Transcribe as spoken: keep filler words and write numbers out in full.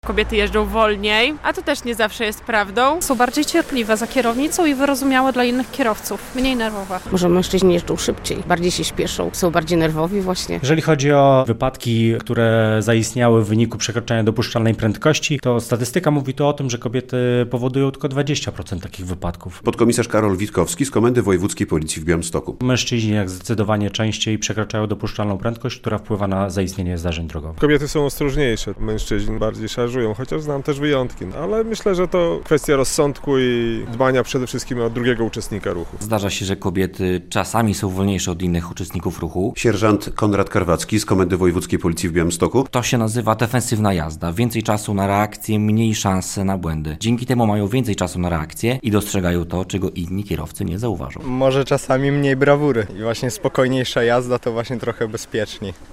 Kobiety jeżdżą wolniej, a to też nie zawsze jest prawdą. Są bardziej cierpliwe za kierownicą i wyrozumiałe dla innych kierowców, mniej nerwowe. Może mężczyźni jeżdżą szybciej, bardziej się śpieszą, są bardziej nerwowi właśnie. Jeżeli chodzi o wypadki, które zaistniały w wyniku przekroczenia dopuszczalnej prędkości, to statystyka mówi tu o tym, że kobiety powodują tylko dwadzieścia procent takich wypadków. Podkomisarz Karol Witkowski z Komendy Wojewódzkiej Policji w Białymstoku. Mężczyźni jak zdecydowanie częściej przekraczają dopuszczalną prędkość, która wpływa na zaistnienie zdarzeń drogowych. Kobiety są ostrożniejsze, mężczyźni bardziej szarżują, chociaż znam też wyjątki, ale myślę, że to kwestia rozsądku i dbania przede wszystkim o drugiego uczestnika ruchu. Zdarza się, że kobiety czasami są wolniejsze od innych uczestników ruchu. Sierżant Konrad Karwacki z Komendy Wojewódzkiej Policji w Białymstoku. To się nazywa defensywna jazda. Więcej czasu na reakcję, mniej szans na błędy. Dzięki temu mają więcej czasu na reakcję i dostrzegają to, czego inni kierowcy nie zauważą. Może czasami mniej brawury i właśnie spokojniejsza jazda to właśnie trochę bezpieczniej.